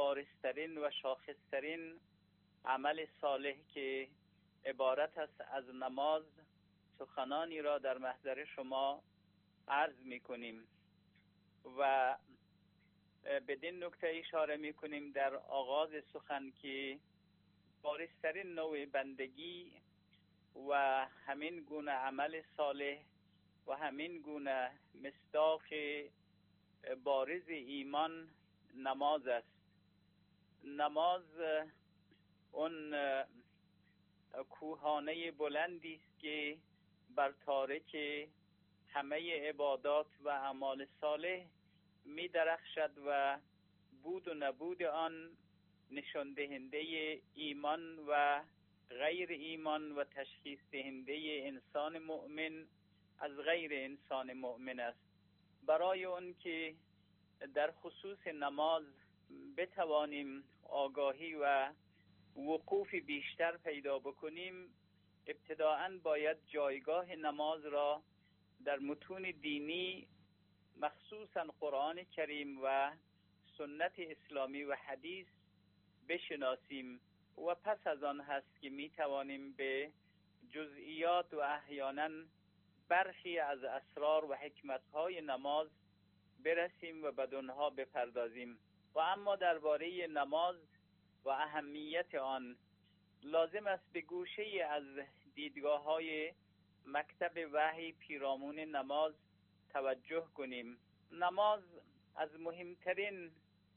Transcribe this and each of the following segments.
بارزترین و شاخصترین عمل صالح که عبارت است از نماز سخنانی را در محضر شما عرض می‌کنیم و بدین نکته اشاره می‌کنیم در آغاز سخن که بارزترین نوع بندگی و همین گونه عمل صالح و همین گونه مصداق بارز ایمان نماز است. نماز اون کوهانه بلندی است که بر تارک همه عبادات و اعمال صالح می درخشد و بود و نبود آن نشان دهنده ایمان و غیر ایمان و تشخیص دهنده انسان مؤمن از غیر انسان مؤمن است. برای اون که در خصوص نماز بتوانیم آگاهی و وقوف بیشتر پیدا بکنیم، ابتداءً باید جایگاه نماز را در متون دینی مخصوصاً قرآن کریم و سنت اسلامی و حدیث بشناسیم و پس از آن هست که می توانیم به جزئیات و احیانا برخی از اسرار و حکمت‌های نماز برسیم و بدونها بپردازیم. و اما درباره نماز و اهمیت آن لازم است به گوشه از دیدگاه‌های مکتب وحی پیرامون نماز توجه کنیم. نماز از مهمترین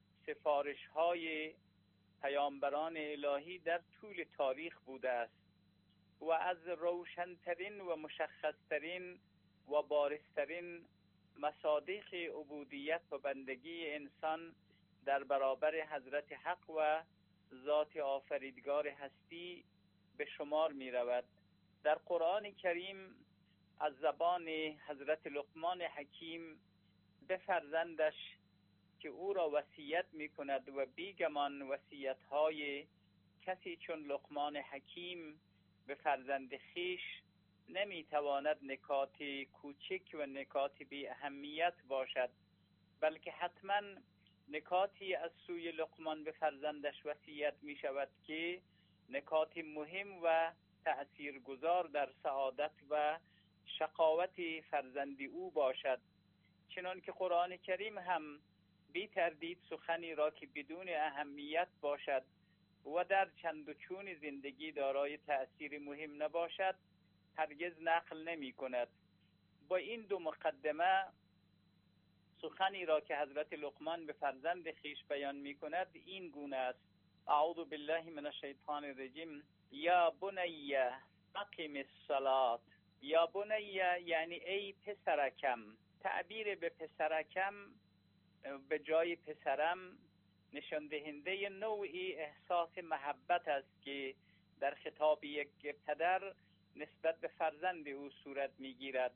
سفارش‌های پیامبران الهی در طول تاریخ بوده است و از روشن‌ترین و مشخص‌ترین و بارزترین مصادیق عبودیت و بندگی انسان در برابر حضرت حق و ذات آفریدگار هستی به شمار می رود. در قرآن کریم از زبان حضرت لقمان حکیم به فرزندش که او را وصیت می کند و بیگمان وصیت های کسی چون لقمان حکیم به فرزند خیش نمی تواند نکات کوچک و نکات بی اهمیت باشد، بلکه حتما نکاتی از سوی لقمان به فرزندش وصیت می شود که نکات مهم و تأثیرگذار در سعادت و شقاوت فرزند او باشد. چنان که قرآن کریم هم بی تردید سخنی را که بدون اهمیت باشد و در چند و چون زندگی دارای تأثیر مهم نباشد هرگز نقل نمی کند. با این دو مقدمه سخنی را که حضرت لقمان به فرزند خیش بیان می کند این گونه است: اعوذ بالله من الشیطان الرجیم یا بنی اقیم الصلاة. یا بنی یعنی ای پسرکم. تعبیر به پسرکم به جای پسرم نشان دهنده نوعی احساس محبت است که در خطاب یک پدر نسبت به فرزند او صورت میگیرد.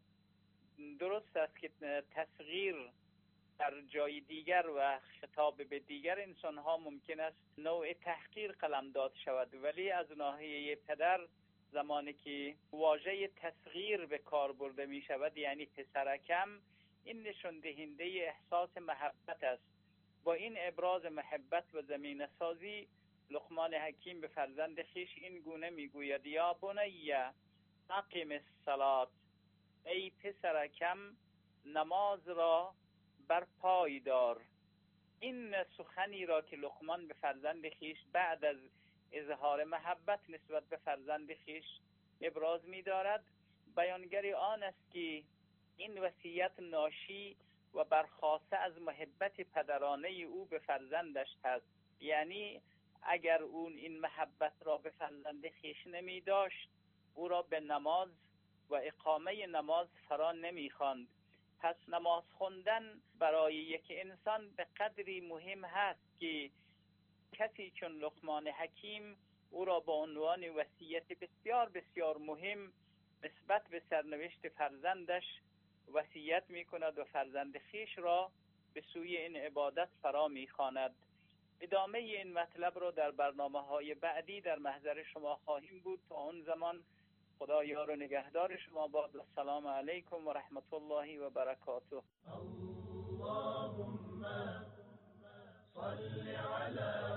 درست است که تصغیر در جای دیگر و خطاب به دیگر انسان ها ممکن است نوع تحقیر قلمداد شود، ولی از ناحیه پدر زمانی که واژه تصغیر به کار برده می شود یعنی پسرکم، این نشان دهنده احساس محبت است. با این ابراز محبت و زمینه سازی لقمان حکیم به فرزند خیش این گونه میگوید: یا بنی اقیم الصلاة، ای پسرکم نماز را بر پای دار. این سخنی را که لقمان به فرزند خیش بعد از اظهار محبت نسبت به فرزند خیش ابراز می دارد بیانگری آن است که این وصیت ناشی و برخاسته از محبت پدرانه او به فرزندش هست. یعنی اگر اون این محبت را به فرزند خیش نمی داشت او را به نماز و اقامه نماز فرا نمی خواند. پس نماز خوندن برای یک انسان به قدری مهم هست که کسی چون لقمان حکیم او را با عنوان وصیت بسیار بسیار مهم نسبت به سرنوشت فرزندش وصیت می کند و فرزند خیش را به سوی این عبادت فرا می خواند. ادامه این مطلب را در برنامه‌های بعدی در محضر شما خواهیم بود. تا اون زمان خدا یار و نگهدار شما باد. السلام علیکم و رحمت الله و برکاته. اللهم صل علی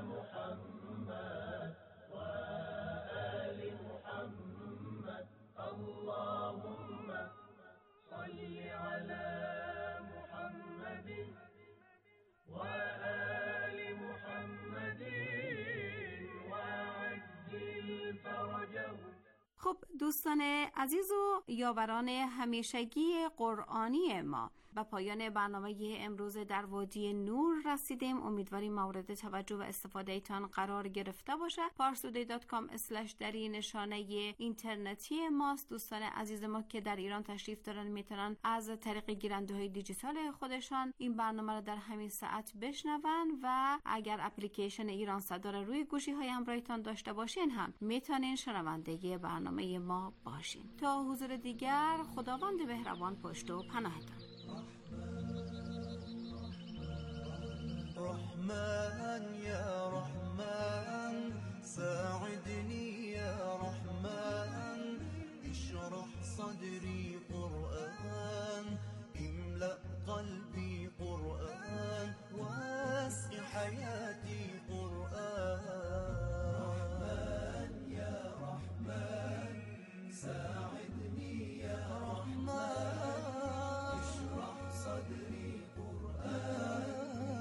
خب دوستان عزیز و یاوران همیشگی قرآنی ما، به پایان برنامه امروز در وادی نور رسیدیم. امیدواریم مورد توجه و استفاده ایتان قرار گرفته باشه. parstoday.com/ در نشانه اینترنتی ماست. دوستان عزیز ما که در ایران تشریف دارن میتونن از طریق گیرنده‌های دیجیتال خودشان این برنامه رو در همین ساعت بشنون و اگر اپلیکیشن ایران صدا رو روی گوشی های همراهتان داشته باشین هم میتونین شنونده برنامه ما باشین. تا حضور دیگر، خداوند مهربان پشت و پناهتان. رحمن يا رحمن ساعدني يا رحمن اشرح صدري قرآن املأ قلبي قرآن واسق حياتي قرآن رحمن يا رحمن ساعدني يا رحمن اشرح صدري قرآن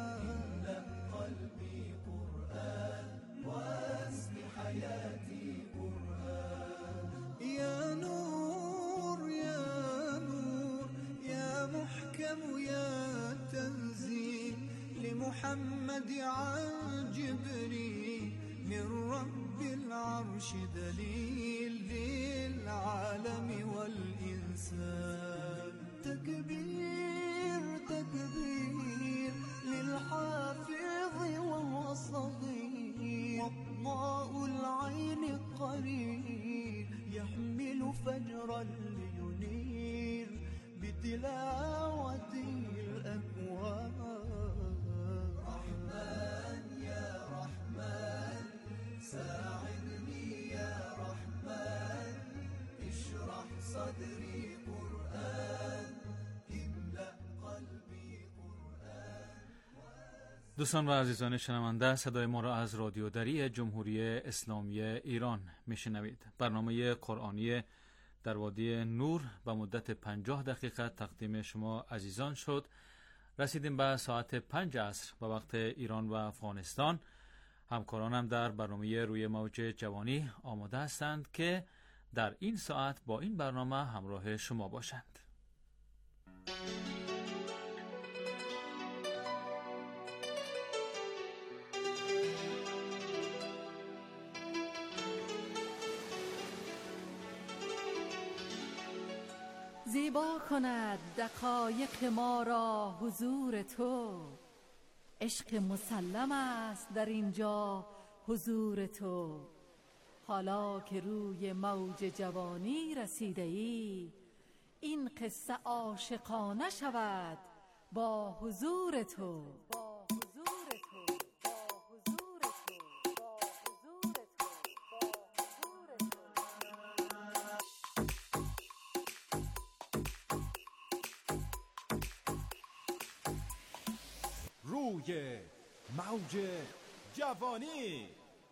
حياتي قرآن يا نور يا نور يا محكم يا تنزيل لمحمد عن جبريل من رب العرش دليل للعالم والإنسان تكبير تكبير للحافظ وهو صغير وضاء العين قرير يحمل فجرا لينير بتلاوته الأكوان رحمن يا رحمن ساعدني يا رحمن اشرح صدري قرآن املأ قلبي قرآن. دوستان و عزیزان شنونده، صدای ما را از رادیو دری جمهوری اسلامی ایران میشنوید. برنامه قرآنی در وادی نور به مدت 50 دقیقه تقدیم شما عزیزان شد. رسیدیم به ساعت 5 عصر به وقت ایران و افغانستان. همکارانم در برنامه روی موج جوانی آماده هستند که در این ساعت با این برنامه همراه شما باشند. زیبا کند دقایق ما را حضور تو، عشق مسلم است در اینجا حضور تو. حالا که روی موج جوانی رسیده ای، این قصه عاشقانه شود با حضور تو. روی موج جوانی.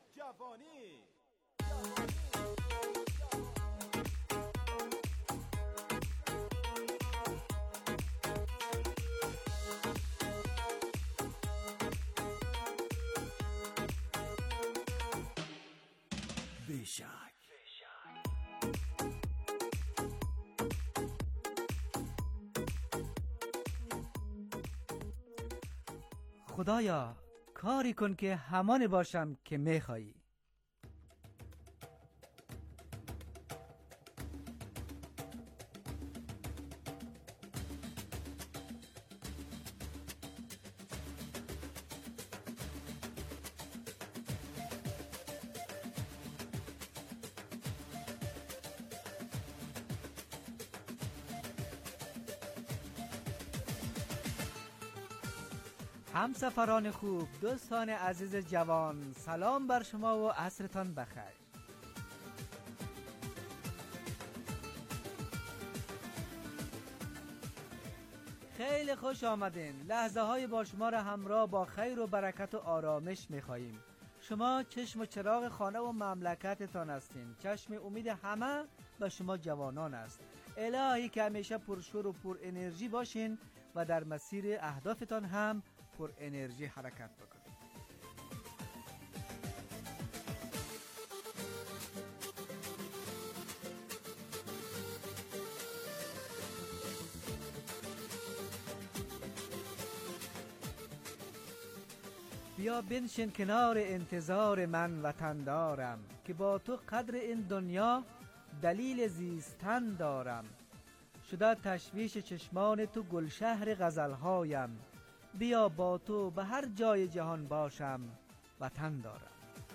بیشک خدایا کاری کن که همان باشم که میخوایی. همسفران خوب، دوستان عزیز جوان، سلام بر شما و عصرتان بخیر. خیلی خوش آمدین. لحظه های با شما را همراه با خیر و برکت و آرامش می‌خواهیم. شما چشم و چراغ خانه و مملکتتان هستین. چشم امید همه به شما جوانان است. الهی که همیشه پرشور و پر انرژی باشین و در مسیر اهدافتان هم پر انرژی حرکت بکنید. بیا بنشین کنار انتظار من وطن دارم، که با تو قدر این دنیا دلیل زیستن دارم. شده تشویش چشمان تو گلشهر غزلهایم، بیا با تو به هر جای جهان باشم وطن دارم.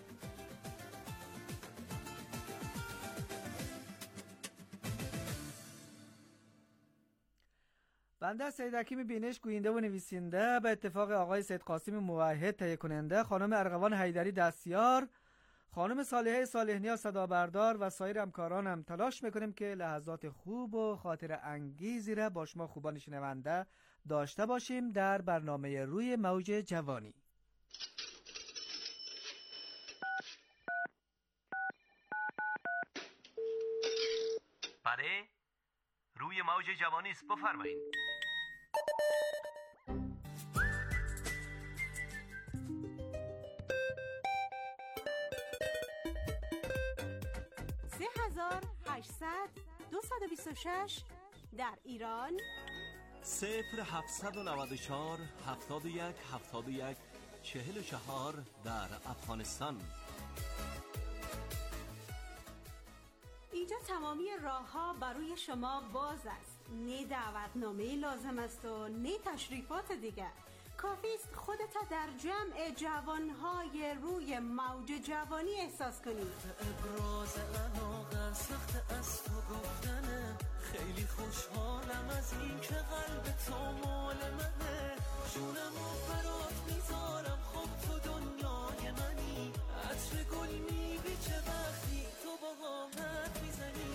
بنده سید حکیم بینش گوینده و نویسنده به اتفاق آقای سید قاسم موحد تهیه کننده، خانم ارغوان حیدری دستیار، خانم صالحه صالحنیا صدا بردار و سایر همکارانم تلاش میکنیم که لحظات خوب و خاطر انگیزی را با شما خوبان شنونده داشته باشیم در برنامه روی موج جوانی. بله، روی موج جوانی است، بفرمایید. در ایران 0794 71 71 44 در افغانستان. اینجا تمامی راه ها برای شما باز است. نه دعوتنامه لازم است و نه تشریفات دیگر. کافی است خودت در جمع جوانهای روی موج جوانی احساس کنید. ابراز علاقه سخت از تو گفتنه، خیلی خوشحالم از این که قلب تو مال منه، جونمو برات میذارم، خب تو دنیای منی، عطر گل میبیچه وقتی تو با حد میزنی.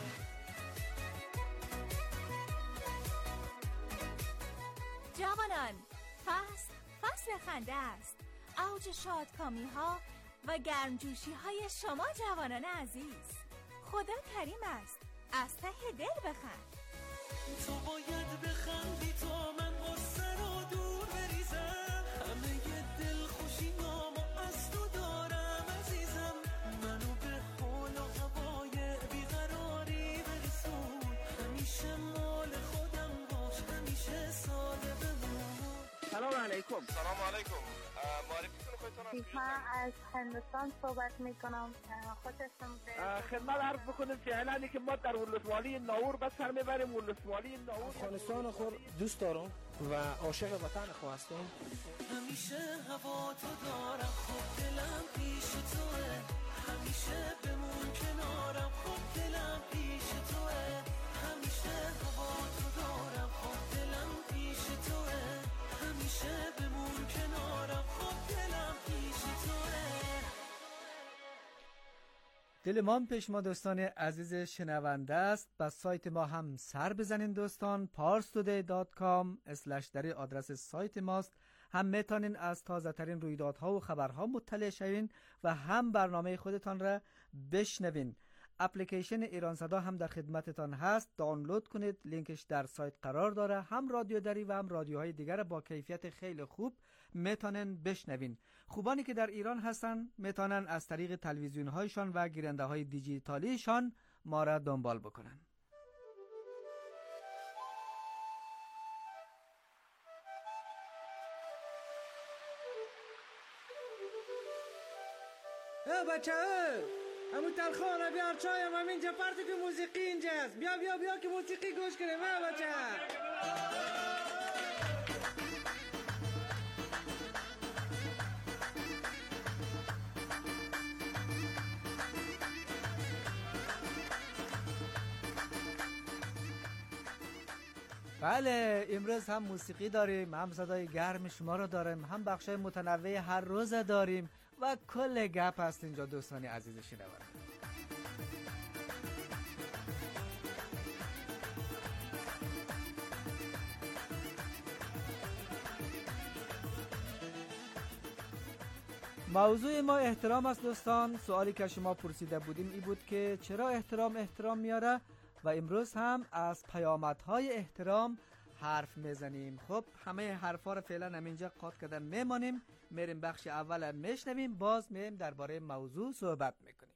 جوانان، فصل خنده است، اوج شادکامی ها و گرمجوشی های شما جوانان عزیز. خدا کریم است، از ته دل بخند. تو باید بخندی تا من غصه رو دور بریزم، همه دل خوشی نامو از تو دارم عزیزم، منو به حال و هوای بیقراری برسون، همیشه مال خودم باش، همیشه ساده بمون. سلام علیکم. سلام علیکم. معرفی کنم خودتون. من از هندوستان صحبت میکنم. خدمت عرض بکنم که الان که ما در ولسوالی ناور بس سر میبریم. ولسوالی ناور افغانستان خود دوست دارم و عاشق وطن خود هستم. همیشه هوا تو دارم، خب دلم پیش توه، همیشه بمون کنارم، خب دلم پیش توه، همیشه هوا تو دارم، خب دلم پیش توه، همیشه بمون کنارم، خب دلم پیش توه. دل ما پیش ما دوستان عزیز شنونده است. با سایت ما هم سر بزنین دوستان، parstoday.com/ در آدرس سایت ماست. هم میتونین از تازه ترین رویدادها و خبرها مطلع شوین و هم برنامه خودتان را بشنوین. اپلیکیشن ایران صدا هم در خدمتتان هست، دانلود کنید، لینکش در سایت قرار داره. هم رادیو دری و هم رادیوهای دیگر با کیفیت خیلی خوب میتونن بشنوین. خوبانی که در ایران هستن میتونن از طریق تلویزیون هایشان و گیرنده های دیجیتالیشان ما را دنبال بکنن. بچه همون تلخانه بیار چایم، همین اینجا پرت که موسیقی اینجاست. بیا بیا بیا که موسیقی گوش کنیم. بچه بله، امروز هم موسیقی داریم، هم صدای گرم شما رو داریم، هم بخشای متنوع هر روز داریم و کل گپ هست اینجا دوستانی عزیز شنوانده. موضوع ما احترام است دوستان. سوالی که شما پرسیده بودیم این بود که چرا احترام میاره و امروز هم از پیامدهای احترام حرف میزنیم. خب همه حرفا رو فعلا همینجا قاط کردن میمانیم، میریم بخش اول میشنویم، باز میریم درباره موضوع صحبت میکنیم.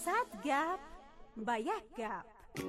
100 گپ با یک گپ.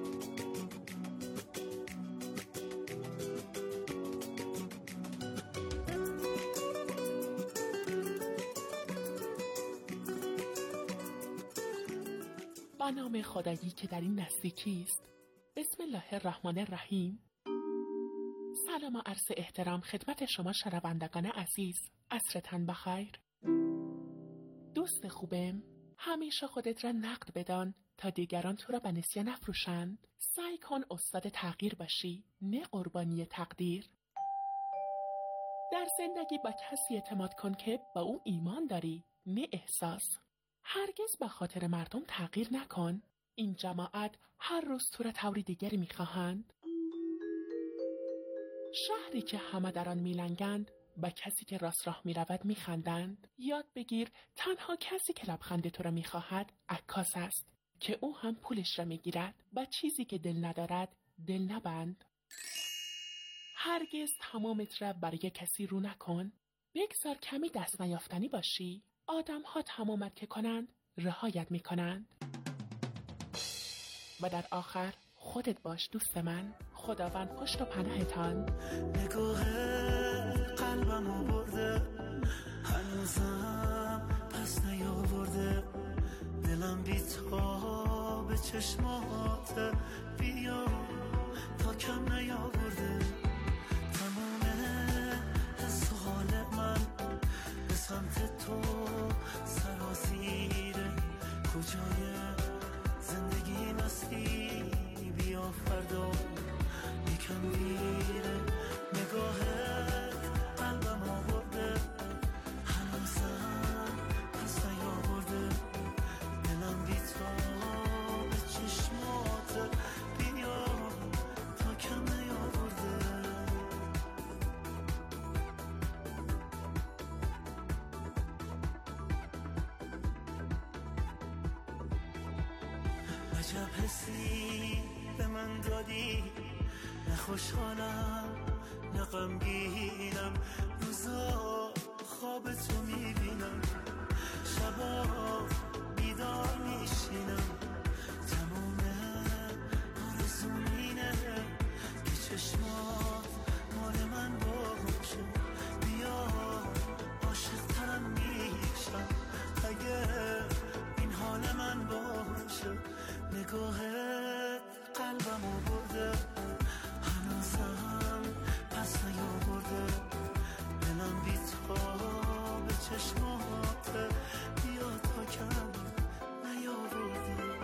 با نام خدایی که در این نزدیکی است. بسم الله الرحمن الرحیم. سلام و عرض احترام خدمت شما شنوندگان عزیز. عصرتان بخیر. دوست خوبم، همیشه خودت را نقد بدان تا دیگران تو را به نسیان نفروشند. سعی کن استاد تغییر باشی، نه قربانی تقدیر. در زندگی با کسی اعتماد کن که با او ایمان داری، نه احساس. هرگز به خاطر مردم تغییر نکن. این جماعت هر روز تو را طوری دیگری میخواهند. شهری که همه در آن میلنگند، با کسی که راست راه میرود میخندند. یاد بگیر تنها کسی که لبخند تو را میخواهد عکاس است، که او هم پولش را میگیرد. با چیزی که دل ندارد دل نبند. هرگز تمامت را برای کسی رو نکن. بگذار کمی دست نیافتنی باشی. آدم ها تمامت که کنند رهایت میکنند. و در آخر خودت باش دوست من. خداوند پشت و پناهتان. نگاه قلبمو برده، هنوزم پس نیاورده. دلم بی‌تاب چشمات، بیا تا کم نیاورده. تمام حس و حال من به سمت تو سرازیره. کجای زندگی مستی، بیا فردا یکم میره. نگاهت قلبم آورده، هنوزم پس نیاورده. دلم بی‌تاب چشمات، بیا تا کم نیاورده. عجب حسی به من دادی، نه خوشحالم نه غمگینم. روزا خواب تو میبینم، شبا بیدار میشینم. تموم آرزوم اینه که چشمات مال من باشه. بیا عاشق ترم میشم اگه این حال من باشه. نگاهت قلبمو برده، هنوزم پس نیاورده. دلم بی‌تاب چشمات، بیا تا کم نیاورده.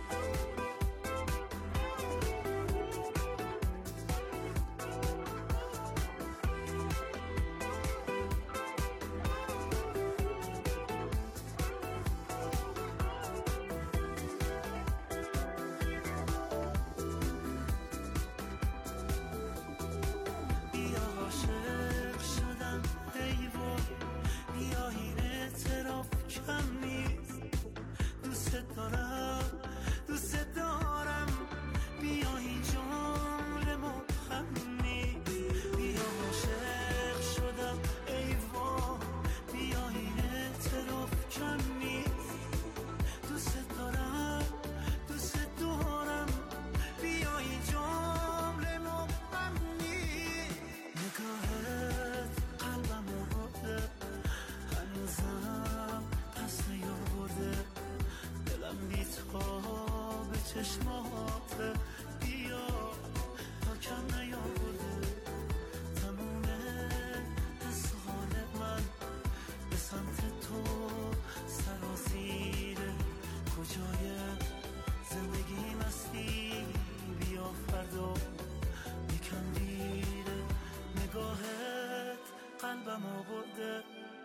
چشمات، بیا تا کم نیاورده. تموم حس و حال من به سمت تو سرازیره. کجای زندگی مستی، بیا فردا یکم دیره. نگاهت قلبم آورده،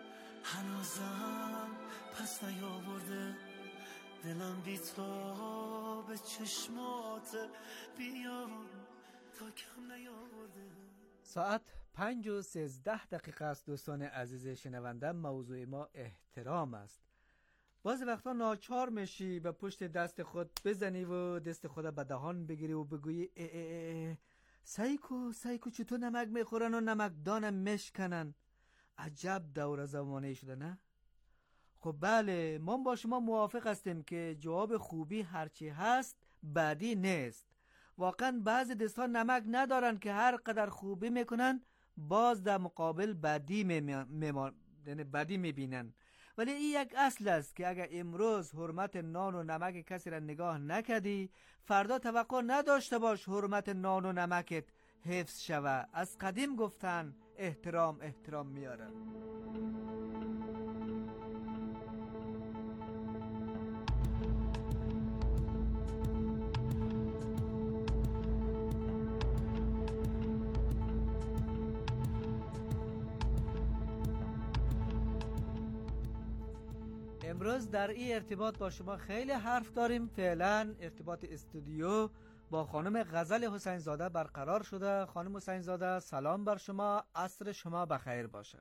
هنوزم پس نیاورده. دلم بی‌تاب چشمات، بیا تا کم نیاورده. ساعت 5:13 است. دوستان عزیز شنونده، موضوع ما احترام است. بعضی وقتا ناچار میشی به پشت دست خود بزنی و دست خود به دهان بگیری و بگویی سایکو چطور نمک میخورن و نمکدانم مشکنن. عجب دور زمانه شده نه؟ خب بله، ما با شما موافق هستیم که جواب خوبی هرچی هست بدی نیست. واقعا بعضی دوستان نمک ندارن که هر قدر خوبی میکنن باز در مقابل بدی میبینن. ولی این یک اصل است که اگر امروز حرمت نان و نمک کسی را نگاه نکردی، فردا توقع نداشته باش حرمت نان و نمکت حفظ شوه. از قدیم گفتن احترام میاره. امروز در این ارتباط با شما خیلی حرف داریم. فعلا ارتباط استودیو با خانم غزل حسین زاده برقرار شده. خانم حسین زاده سلام بر شما، عصر شما بخیر باشه.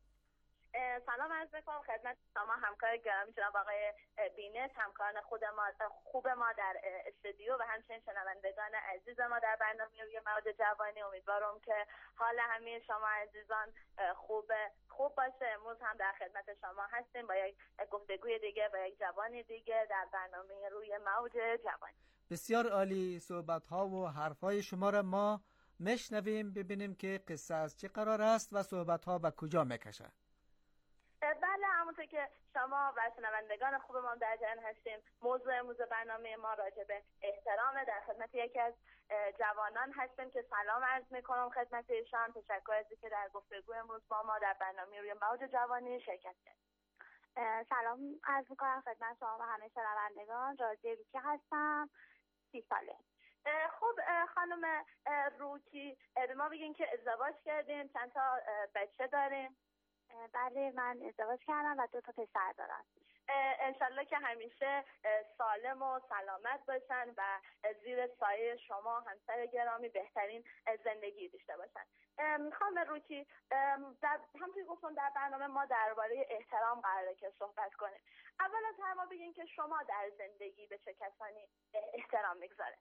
سلام عرض می‌کنم خدمت شما همکار گرامی جناب آقای بینت، همکاران خوب ما در استودیو و همچنین شنوندگان عزیز ما در برنامه روی موج جوانی. امیدوارم که حال همه شما عزیزان خوب باشه. امروز هم در خدمت شما هستیم با یک گفتگوی دیگه با یک جوانی دیگه در برنامه روی موج جوانی. بسیار عالی. صحبت‌ها و حرف‌های شما را ما میشنویم، ببینیم که قصه از چه قرار است و صحبت‌ها به کجا میکشه. بله، همونطور که شما و شنوندگان خوب ما در جریان هستیم، موضوع امروز برنامه ما راجع به احترام. در خدمت یکی از جوانان هستیم که سلام عرض میکنم خدمت ایشان. تشکر از اینکه در گفتگو امروز با ما در برنامه روی موج جوانی شرکت کردید. سلام عرض میکنم خدمت شما و همه شنوندگان. راضیه روکی هستم، 30 ساله. خب خانم روکی، به ما بگین که ازدواج کردین، چند تا بچه دارین؟ بله، من ازدواج کردم و 2 تا پسر دارم. انشالله که همیشه سالم و سلامت باشن و زیر سایه شما همسر گرامی بهترین زندگی داشته باشن. خانم روکی، همونطور گفتم در برنامه ما درباره احترام قراره که صحبت کنیم. اول از همه بگین که شما در زندگی به چه کسانی احترام میگذاره؟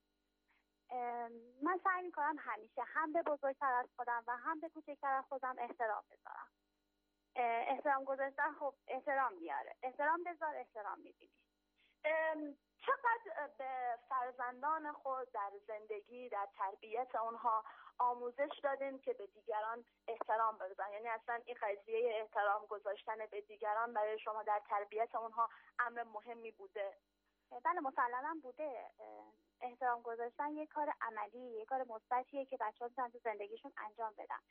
من سعی میکنم همیشه هم به بزرگتر از خودم و هم به کوچکتر از خودم احترام بذارم. احترام گذاشتن خب احترام میاره. احترام بذار احترام میبینی. چقدر به فرزندان خود در زندگی، در تربیت اونها آموزش دادین که به دیگران احترام بذارن؟ یعنی اصلا این قضیه احترام گذاشتن به دیگران برای شما در تربیت اونها امر مهمی بوده؟ بله، مسلماً بوده. احترام گذاشتن یک کار عملی، یک کار مثبتیه که بچه‌ها میتونن تو زندگیشون انجام بدن.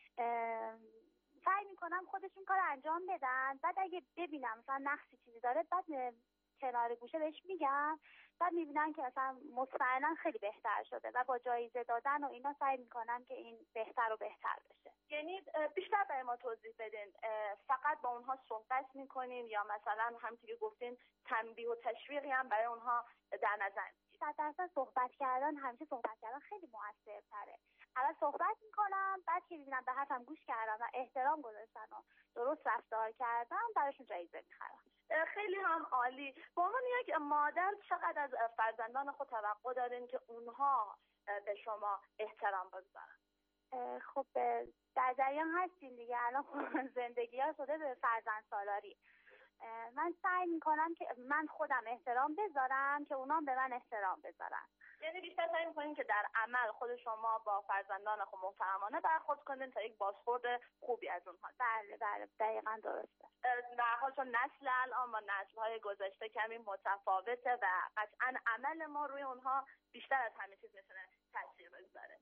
سعی میکنم خودشون کار انجام بدن، بعد اگه ببینم مثلا نقصی چیزی داره بعد کنار گوشه بهش میگم، بعد میبینن که مثلا مطمئنا خیلی بهتر شده و با جایزه دادن و اینا سعی میکنم که این بهتر و بهتر بشه. یعنی بیشتر برای ما توضیح بدین، فقط با اونها صحبت میکنین یا مثلا همونطور که گفتین تنبیه و تشویقی هم برای اونها در نظر میگیرین؟ 100% صحبت کردن، همیشه صحبت کردن خیلی موثرتره. اول صحبت میکنم، بعد که میبینم به حرفم گوش کردن و احترام گذاشتن و درست رفتار کردن براشون جایزه میخرم. خیلی هم عالی. به عنوان یک مادر چقدر از فرزندان خود توقع دارین که اونها به شما احترام بذارن؟ خب در جریان هستیم دیگه، الان زندگی ها شده به فرزند سالاری. من سعی میکنم که من خودم احترام بذارم که اونا به من احترام بذارن. یعنی بیشتر سعی میکنین که در عمل خود شما با فرزندان خود محترمانه برخورد کنین تا یک بازخورد خوبی از اونها. بله دقیقاً درسته. در حال چون نسل الان با نسل‌های گذشته کمی متفاوته و قطعاً عمل ما روی اونها بیشتر از همه چیز میتونه تاثیر بگذاره.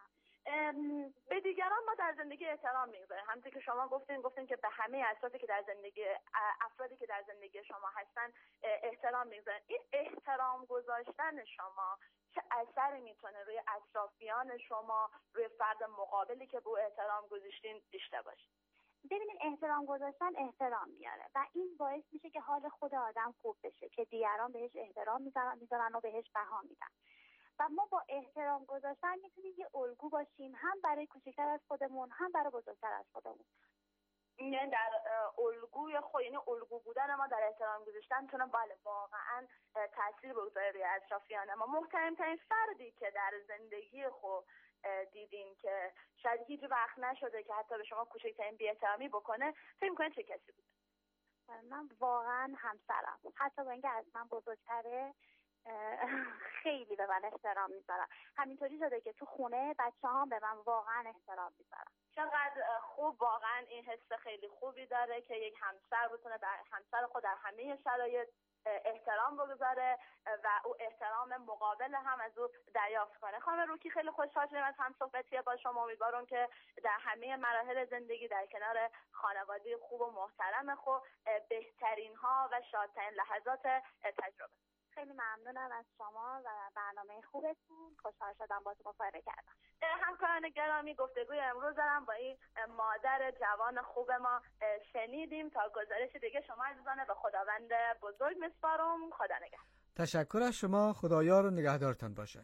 به دیگران ما در زندگی احترام میگذاریم. همونطور که شما گفتین که به همه افرادی که در زندگی شما هستن احترام میگذارین. این احترام گذاشتن شما چه اثری میتونه روی اطرافیان شما، روی فرد مقابلی که به او احترام گذاشتین داشته باشه؟ ببینید، احترام گذاشتن احترام میاره و این باعث میشه که حال خود آدم خوب بشه، که دیگران بهش احترام میذارن و بهش بها میدن. و ما با احترام گذاشتن میتونیم یه الگو باشیم، هم برای کوچکتر از خودمون هم برای بزرگتر از خودمون. یعنی در الگوی خود، یعنی الگو بودن ما در احترام گذاشتن میتونه بله واقعا تاثیر بگذاره روی اطرافیان ما. محترم‌ترین فردی که در زندگی خود دیدین که شاید هیچ وقت نشده که حتی به شما کوچکترین بی‌احترامی بکنه، فکر می‌کنید چه کسی بوده؟ من واقعا همسرم، حتی با اینکه از من بزرگتره خیلی به من احترام میذارم. همینطوری شده که تو خونه بچه‌هام به من واقعا احترام میذارم. چقدر خوب، واقعا این حس خیلی خوبی داره که یک همسر بتونه به همسر خود در همه شرایط احترام بگذاره و او احترام مقابل هم از او دریافت کنه. خانم روکی، خیلی خوشحال شدیم از همصحبتی با شما. امیدوارم که در همه مراحل زندگی در کنار خانواده خوب و محترم خود بهترین ها و شادترین لحظات تجربه. خیلی ممنونم از شما و برنامه خوبتون. خوشحال شدم باهاتون مصاحبه کردم. همکاران گرامی، گفتگوی امروز هم با این مادر جوان خوب ما شنیدیم. تا گزارش دیگه شما عزیزان به خداوند بزرگ میسپارم. خدا نگهدار. تشکر از شما. خدایار و نگهدارتان باشه.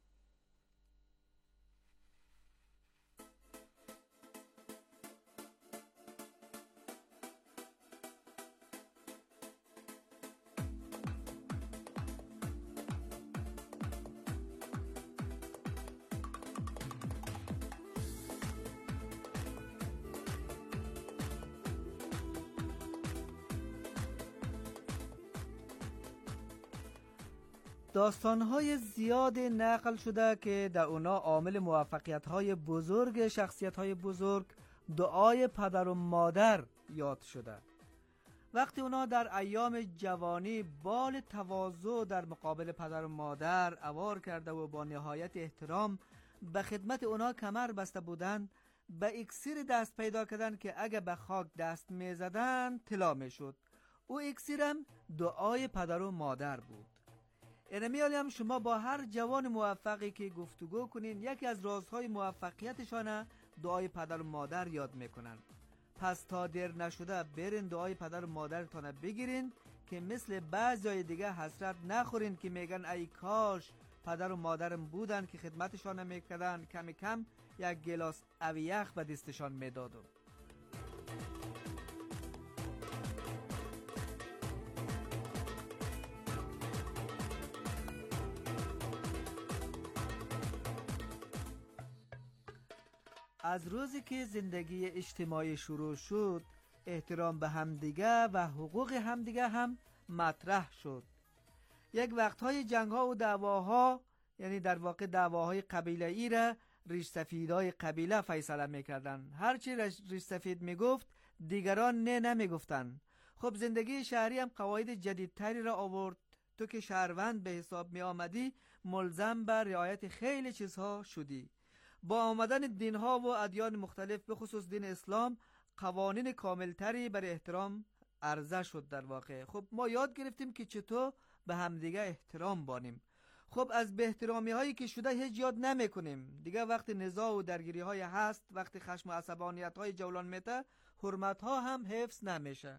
داستان‌های زیاد نقل شده که در اونا عامل موفقیت‌های بزرگ شخصیت‌های بزرگ دعای پدر و مادر یاد شده. وقتی اونا در ایام جوانی بال تواضع در مقابل پدر و مادر عوار کرده و با نهایت احترام به خدمت اونا کمر بسته بودن، به اکسیر دست پیدا کردن که اگه به خاک دست می‌زدن طلا می‌شد. او اکسیرم دعای پدر و مادر بود. ارمیالی هم شما با هر جوان موفقی که گفتگو کنین، یکی از رازهای موفقیتشانه دعای پدر و مادر یاد میکنن. پس تا دیر نشده برین دعای پدر و مادرتان بگیرین که مثل بعضی دیگه حسرت نخورین که میگن ای کاش پدر و مادرم بودن که خدمتشان میکردن، کم کم یک گلاس آب یخ به دستشان میدادم. از روزی که زندگی اجتماعی شروع شد، احترام به همدیگه و حقوق همدیگه هم مطرح شد. یک وقتهای جنگ‌ها و دعواها، یعنی در واقع دعواهای قبیله‌ای را ریش سفیدای قبیله فیصله می‌کردن. هرچی ریش سفید میگفت دیگران نه نمیگفتن. خب زندگی شهری هم قواعد جدیدتری را آورد. تو که شهروند به حساب می آمدی ملزم به رعایت خیلی چیزها شدی. با آمدن دینها و ادیان مختلف به خصوص دین اسلام قوانین کاملتری برای احترام عرضه شد در واقع. خب ما یاد گرفتیم که چطور به همدیگه احترام بانیم. خب از به احترامی هایی که شده هیچ یاد نمی کنیم دیگه. وقتی نزاع و درگیری های هست، وقتی خشم و عصبانیت های جولان میته، حرمت ها هم حفظ نمیشه.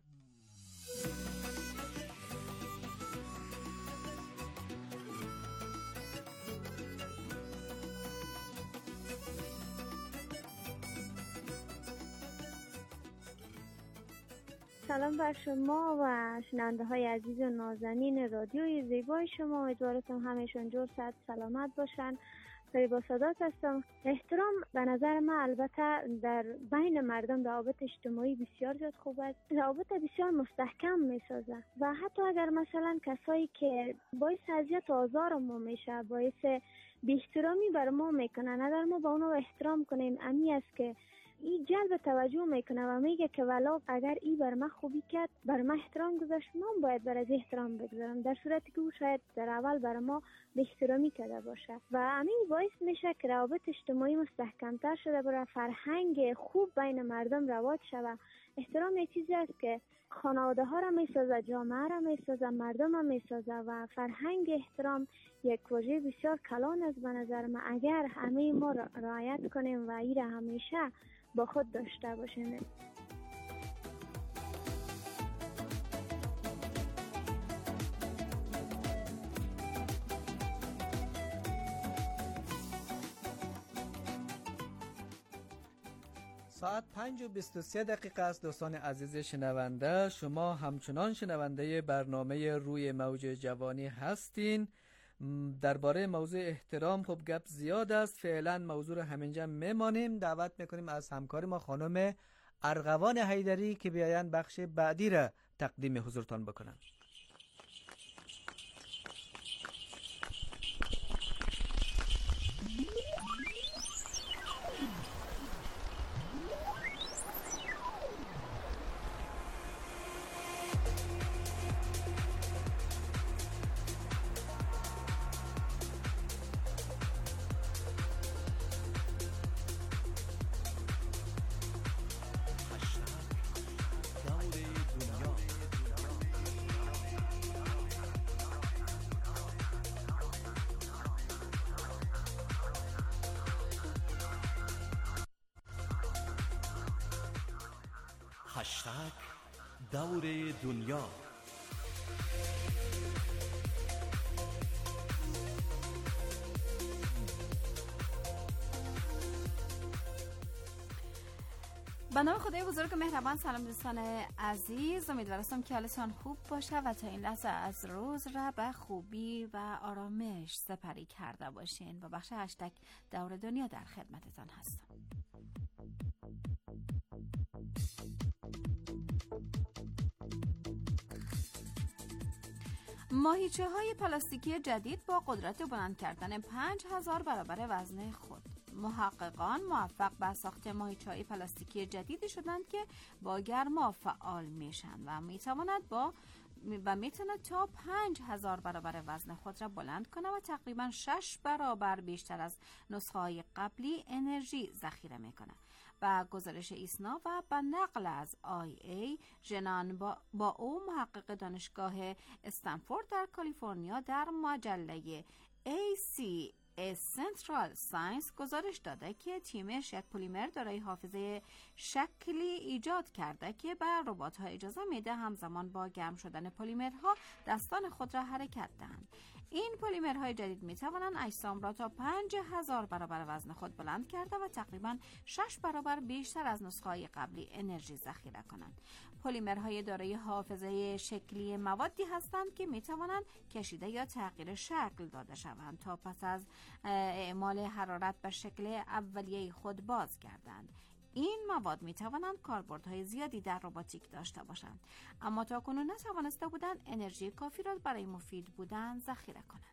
سلام بر شما و شنونده های عزیز و نازنین رادیوی زیبای شما. امیدوارتم همه‌شون جور صحت سلامت باشن. فریبا سادات هستم. احترام به نظر من البته در بین مردم روابط اجتماعی بسیار زیاد خوب است. روابط بسیار مستحکم میسازه و حتی اگر مثلا کسایی که باعث اذیت و آزار ما میشه، باعث بی‌احترامی بر ما میکنن، اگر ما با اونا احترام کنیم، امی است که این جلب توجه میکنه و میگه که ولو اگر این بر من خوبی کرد، بر من احترام گذاشت، من باید بر از احترام بگذارم، در صورتی که او شاید در اول بر ما به احترامی کرده باشه. و همین باعث میشه که روابط اجتماعی مستحکمتر شده، برای فرهنگ خوب بین مردم رواج شود. احترام یک چیزی است که خانواده ها را میسازه، جامعه را میسازه، مردم را میسازه و فرهنگ احترام یک واژه بسیار کلان است به نظر من. اگر همه ما رعایت کنیم و این را همیشه با خود داشته باشیم. ساعت 5:23 است. دوستان عزیز شنونده، شما همچنان شنونده برنامه روی موج جوانی هستین. درباره موضوع احترام خب گپ زیاد است، فعلا موضوع رو همینجا میمانیم. دعوت میکنیم از همکار ما خانم ارغوان حیدری که بیاین بخش بعدی را تقدیم حضورتان بکنم. هشتگ دور دنیا. به نام خدای بزرگ و مهربان. سلام دوستان عزیز، امیدوارم که حالتان خوب باشه و تا این لحظه از روز را به خوبی و آرامش سپری کرده باشین. با بخش هشتگ دور دنیا در خدمتتان هستم. ماهیچه های پلاستیکی جدید با قدرت بلند کردن 5000 برابر وزن خود. محققان موفق به ساخت ماهیچه‌های پلاستیکی جدیدی شدند که با گرما فعال میشن و میتواند تا 5000 برابر وزن خود را بلند کنه و تقریبا 6 برابر بیشتر از نسخه‌های قبلی انرژی ذخیره میکنه. و گزارش ایسنا و به نقل از IA ژنان با او محقق دانشگاه استنفورد در کالیفرنیا در مجله ACS Central Science گزارش داده که تیمش یک پلیمر دارای حافظه شکلی ایجاد کرده که به ربات‌ها اجازه میده همزمان با گرم شدن پلیمرها دستان خود را حرکت دهند. این پلیمرهای جدید می توانند اجسام را تا 5000 برابر وزن خود بلند کرده و تقریباً 6 برابر بیشتر از نسخه‌های قبلی انرژی ذخیره کنند. پلیمرهای دارای حافظه شکلی موادی هستند که می توانند کشیده یا تغییر شکل داده شوند تا پس از اعمال حرارت به شکل اولیه خود بازگردند. این مواد می توانند کاربردهای زیادی در روباتیک داشته باشند، اما تاکنون نتوانسته بودند انرژی کافی را برای مفید بودن ذخیره کنند.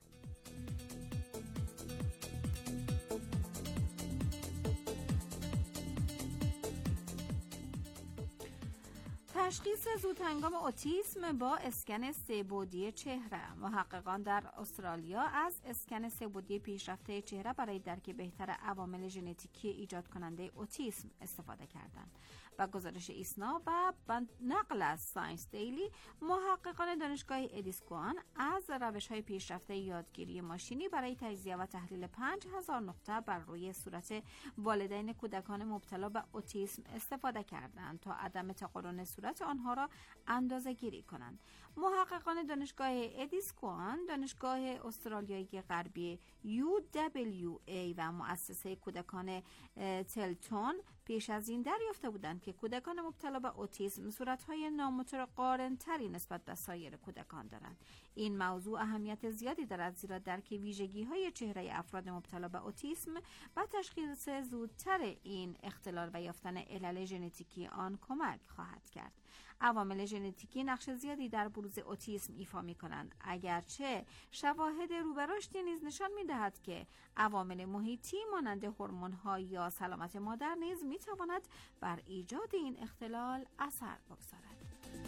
تشخیص زودهنگام اوتیسم با اسکن سه‌بعدی چهره. محققان در استرالیا از اسکن سه‌بعدی پیشرفته چهره برای درک بهتر عوامل ژنتیکی ایجاد کننده اوتیسم استفاده کردند. و گزارش ایسنا و نقل از ساینس دیلی، محققان دانشگاه ادیسکوان از روش‌های پیشرفته یادگیری ماشینی برای تجزیه و تحلیل 5000 نقطه بر روی صورت والدین کودکان مبتلا به اوتیسم استفاده کردند تا عدم تقارن صورت آنها را اندازه گیری کنند. محققان دانشگاه ادیسکوان، دانشگاه استرالیایی غربی UWA و مؤسسه کودکان تلتون پیش از این دریافته بودند که کودکان مبتلا به اوتیسم صورت‌های نامتقارن‌تری نسبت به سایر کودکان دارند. این موضوع اهمیت زیادی دارد زیرا درک ویژگی‌های چهره افراد مبتلا به اوتیسم و تشخیص زودتر این اختلال و یافتن علل ژنتیکی آن کمک خواهد کرد. عوامل ژنتیکی نقش زیادی در بروز اوتیسم ایفا می‌کنند، اگرچه شواهد رو به رشدی نیز نشان می‌دهد که عوامل محیطی مانند هورمون‌ها یا سلامت مادر نیز می‌تواند بر ایجاد این اختلال اثر بگذارد.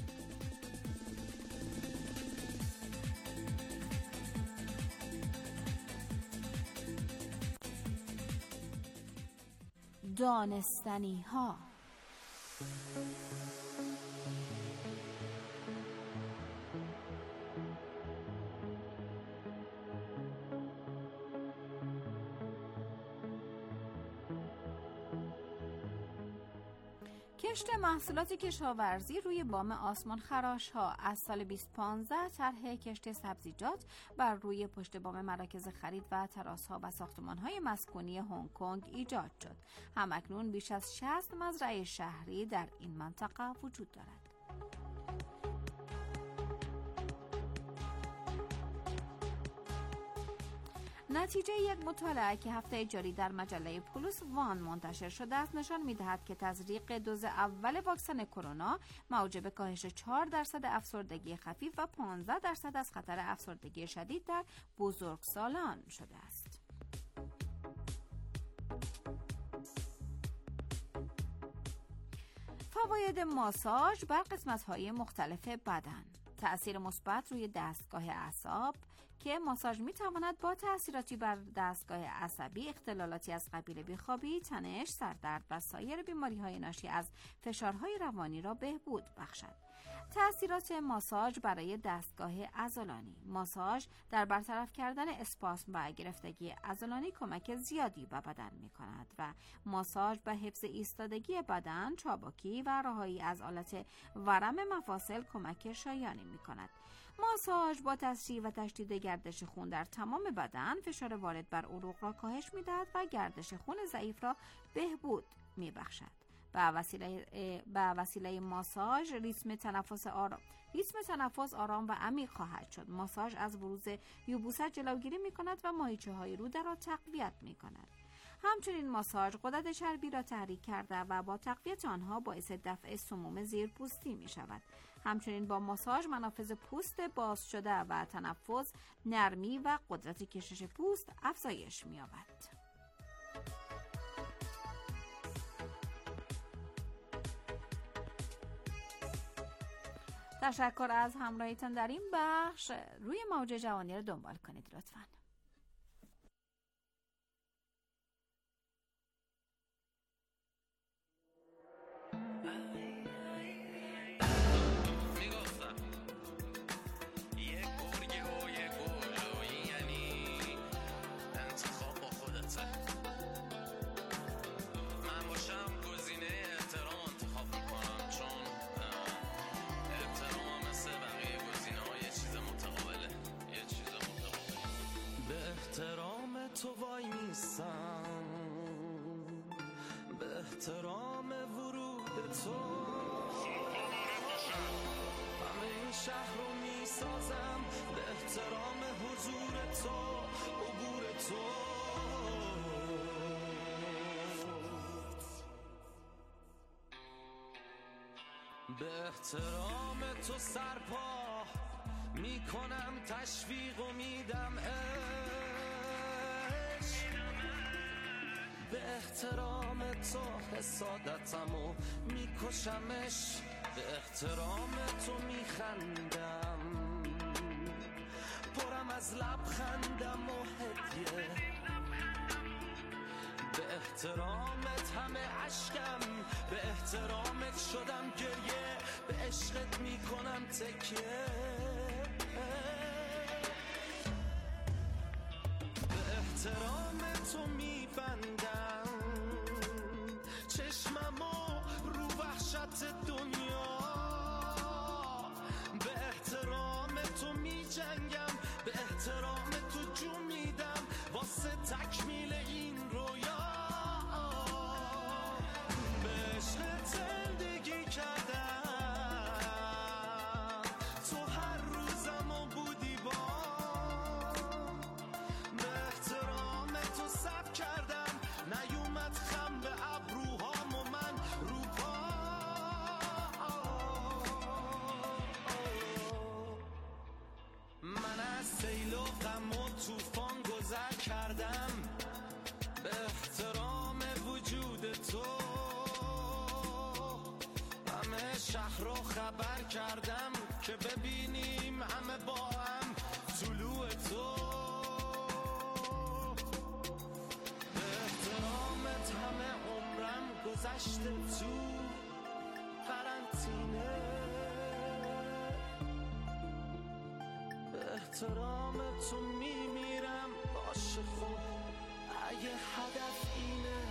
دانستنی‌ها. کشت محصولات کشاورزی روی بام آسمان خراش ها. از سال 2015 طرح کشت سبزیجات بر روی پشت بام مراکز خرید و تراس ها و ساختمان های مسکونی هنگ کنگ ایجاد شد. همکنون بیش از 60 مزرعه شهری در این منطقه وجود دارد. نتیجه یک مطالعه که هفته جاری در مجله پولس وان منتشر شده است نشان می‌دهد که تزریق دوز اول واکسن کرونا موجب کاهش 4% افسردگی خفیف و 15% از خطر افسردگی شدید در بزرگسالان شده است. فواید ماساژ بر قسمت‌های مختلف بدن. تأثیر مثبت روی دستگاه اعصاب که ماساژ می‌تواند با تأثیراتی بر دستگاه عصبی، اختلالاتی از قبیل بیخوابی، تنش، سردرد و سایر بیماری‌های ناشی از فشارهای روانی را بهبود بخشد. تأثیرات ماساژ برای دستگاه عضلانی. ماساژ در برطرف کردن اسپاسم و گرفتگی عضلانی کمک زیادی به بدن می‌کند و ماساژ به حفظ ایستادگی بدن، چابکی و رهایی از آلت ورم مفاصل کمک شایانی می‌کند. ماساژ با تسریع و تشدید گردش خون در تمام بدن فشار وارد بر عروق را کاهش می‌دهد و گردش خون ضعیف را بهبود می‌بخشد. به وسیله ماساژ ریتم تنفس آرام و عمیق خواهد شد. ماساژ از بروز یبوست جلوگیری می‌کند و ماهیچه‌های روده را تقویت می‌کند. همچنین ماساژ غدد چربی را تحریک کرده و با تقویت آنها باعث دفع سموم زیرپوستی می‌شود. همچنین با ماساژ منافذ پوست باز شده و تنفس، نرمی و قدرت کشش پوست افزایش می‌یابد. تشکر از همراهیتان در این بخش. روی موج جوانی را دنبال کنید لطفاً. تو وای میستم به احترام ورود تو، همه این شهر رو میسازم به احترام حضور تو، عبور تو. به احترام تو سرپا میکنم تشویق و میدم به احترام تو حسادتمو میکشمش، به احترام تو میخندم، پرم از لبخندم و هدیه، به احترامت همه عشقم، به احترامت شدم گریه، به عشقت میکنم تکیه، به احترام تو میبندم چشممو رو وحشت دنیا، به احترام تو میجنگم، به احترام تو جون میدم واسه تکمیل این رویا، به عشق زندگی کردم تو هر روزمو بودی با، به احترام تو سب کردم نیومد خم به ابروهام و من رو پا، من از سیل و غم و طوفان گذر کردم به احترام وجود تو، همه شهر رو خبر کردم که ببینیم همه با هم طلوع تو، به احترامت همه عمرم گذشته تو قرنطینه، به احترام تو میمیرم باشه خب اگه هدف اینه.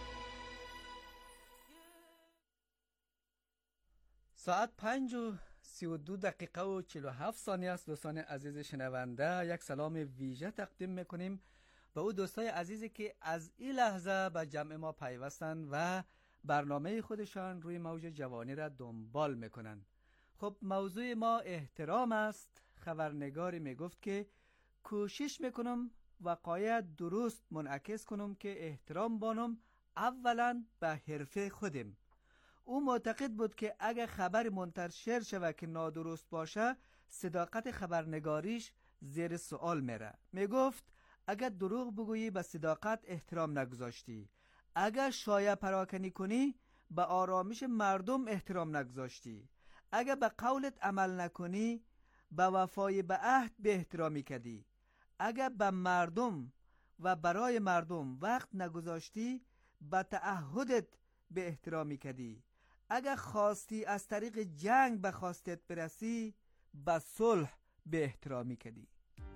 ساعت 5:32 و 47 ثانیه است. دوستان عزیز شنونده، یک سلام ویژه تقدیم میکنیم به او دوستای عزیزی که از این لحظه به جمع ما پیوستن و برنامه خودشان روی موج جوانی را دنبال میکنن. خب موضوع ما احترام است. خبرنگاری میگفت که کوشش میکنم وقایع درست منعکس کنم که احترام بانم اولا به حرفه خودم. او معتقد بود که اگه خبر منتشر شود که نادرست باشه صداقت خبرنگاریش زیر سوال میره. میگفت اگر دروغ بگویی به صداقت احترام نگذاشتی، اگر شایعه پراکنی کنی به آرامش مردم احترام نگذاشتی، اگر به قولت عمل نکنی به وفای به عهد به احترامی کردی، اگر به مردم و برای مردم وقت نگذاشتی به تعهدت به احترامی کردی، اگر خواستی از طریق جنگ به خواستت برسی به صلح به احترامی کردی.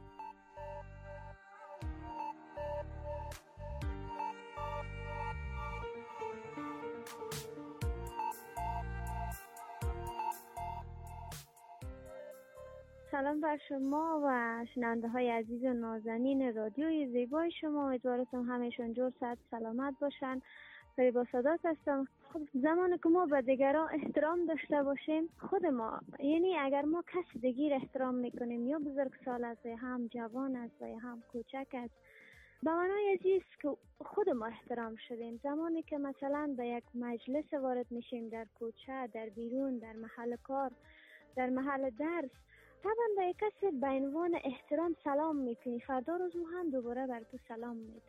سلام بر شما و شنونده های عزیز و نازنین رادیوی زیبای شما. امیدوارم همه‌شون جور صحت سلامت باشن. فریبا سادات هستم. خب زمانی که ما به دیگران احترام داشته باشیم، خود ما، یعنی اگر ما کسی دیگر احترام میکنیم، یا بزرگسال است یا هم جوان است و یا هم کوچک است، به معنای عزیز که خود ما احترام شدیم. زمانی که مثلا به یک مجلس وارد میشیم، در کوچه، در بیرون، در محل کار، در محل درس، طبعا به یک کسی به عنوان احترام سلام میکنی، فردا روز هم دوباره بر تو سلام میده.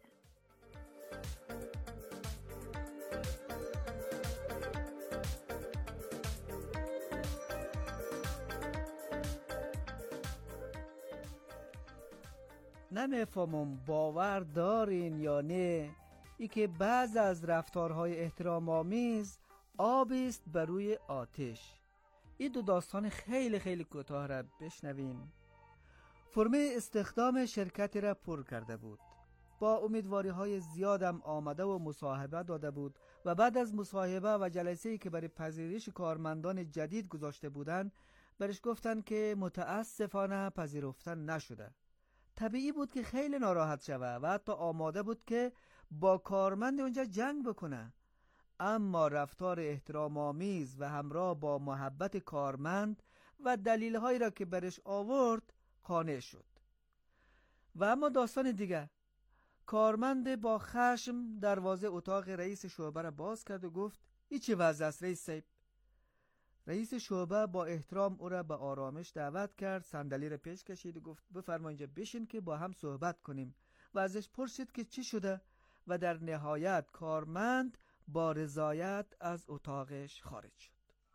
نمیفهمم باور دارین یا نه ای که بعض از رفتارهای احترام آمیز آبی است بر روی آتش. این دو داستان خیلی خیلی کوتاه را بشنوین. فرمه استخدام شرکتی را پر کرده بود. با امیدواری های زیادم آمده و مصاحبه داده بود و بعد از مصاحبه و جلسه‌ای که برای پذیرش کارمندان جدید گذاشته بودند، برش گفتن که متاسفانه پذیرفتن نشده. طبیعی بود که خیلی ناراحت شوه و حتی آماده بود که با کارمند اونجا جنگ بکنه. اما رفتار احترام آمیز و همراه با محبت کارمند و دلیل‌هایی را که برش آورد قانع شد. و اما داستان دیگه، کارمند با خشم دروازه اتاق رئیس شعبه را باز کرد و گفت این چه وضع است رئیس صاحب؟ رئیس شعبه با احترام او را به آرامش دعوت کرد، صندلی را پیش کشید و گفت بفرما اینجا بشین که با هم صحبت کنیم و ازش پرسید که چی شده و در نهایت کارمند با رضایت از اتاقش خارج شد.